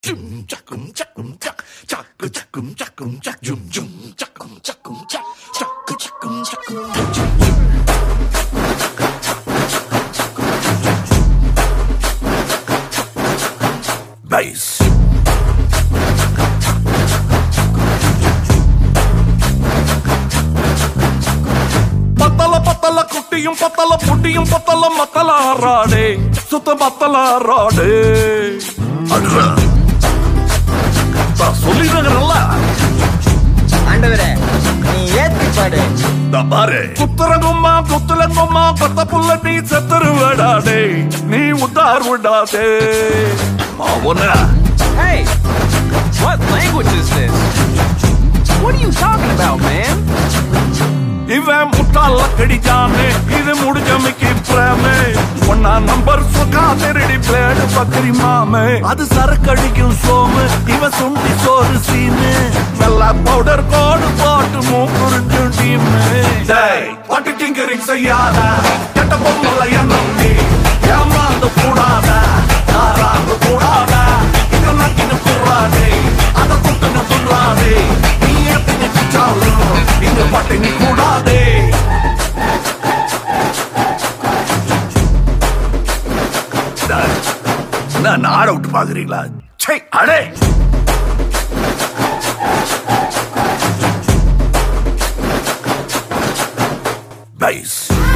Bass. பத்தல குட்டியும் பத்தல புட்டியும் பத்தல மத்தல ஆறாடே சுத்த மத்தல ஆறாடே சொல்லிடுறல ஆண்டவரே நீ ஏத்தி பாடு பாரு குத்துறங்கும்மா குத்துலங்கும்மா பத்த புள்ள நீ செத்துரு விடாதே நீ உத்தார் விடாதே மாவன Hey, what language is this? What are you talking about, man? இவன் முட்டாள கடிச்சானே இது முடிஞ்சமைக்கு பிரேமே ஒன்னா நம்பர் சுகா திருடி பிளேடு பக்கரி மாமே அது சரக்கடிக்கும் சோமு இவன் சுண்டி சோறு சீனு நல்ல பவுடர் கோடு போட்டு மூக்குறிஞ்சு டீமு பாட்டு டிங்கரிங் செய்யாத கெட்ட பொம்மல நம்பி ஏமாந்து கூடாத யாராந்து கூடாத இதெல்லாம் கிணு கூடாதே அதை குட்டுன்னு துள்ளாதே நீ எப்படி கிச்சாலும் இங்க பட்டினி கூடாதே நான் ஆட விட்டு பாக்குறீங்களா அடே பைஸ்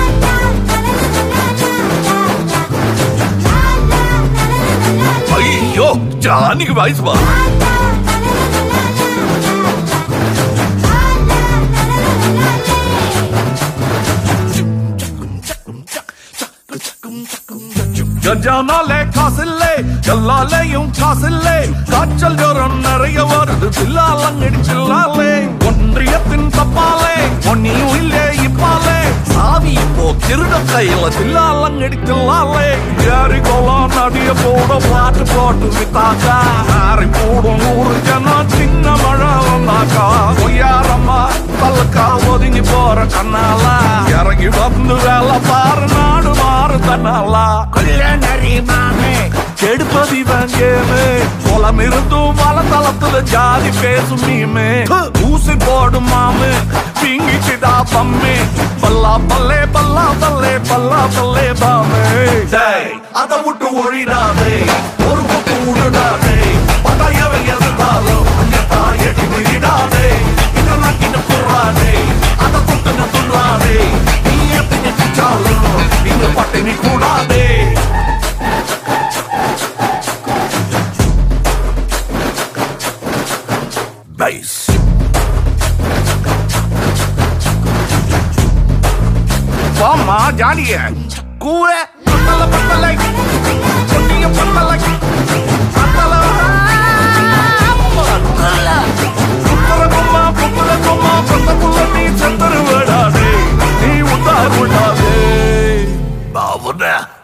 ஐயோ ஜானிக்கு வயசு வா கஜானாலே காசில்லே எல்லாலேயும் காசில்லே காய்ச்சல் ஜோரம் நிறைய வருது தில்லாலங்கடி சில்லாலே ஒன்றியத்தின் தப்பாலே ஒன்னியும் இல்லே இப்பாலே சாவி இப்போ திருட கையில தில்லாலங்கடி தில்லாலே ஏறி கோலம் நடிய போட பாட்டு போட்டு வித்தாக்கா ஆறி போடும் 100 ஜனம் சின்ன மழை வந்தாக்கா ஒய்யாரம்மா பல்லுக்கா ஒதுங்கி போற கண்ணாலா இறங்கி வந்து வேலை பாரு நாடு மாறு தன்னாலா கெடுப்பதி வாங்கேமே குளம் இருந்தும் வளத்தளத்துல ஜாதி பேசும் நீமே ஊசி போடும் மாமே பிங்கிச்சுதா பம்மே பல்லா பல்லே பல்லா பல்லே பல்லா பல்லே பாமே அதை விட்டு ஒழிடாதே ஒரு பக்கம் விடுடாதே பட்டாயவை எதிர்த்தாலும் எட்டி விடாதே இதெல்லாம் கிட்ட போறாதே அதை குட்டுன்னு துள்ளாதே நீ எப்படி நெச்சிச்சாலும் இங்க பட்டினி கூடாதே Bass. Mama, Johnny, cool. Patala, patala, patala, patala, patala. Putala, goma, putala, goma, putala, putala, ni chandar vada de, ni udar vada de. Bavuna.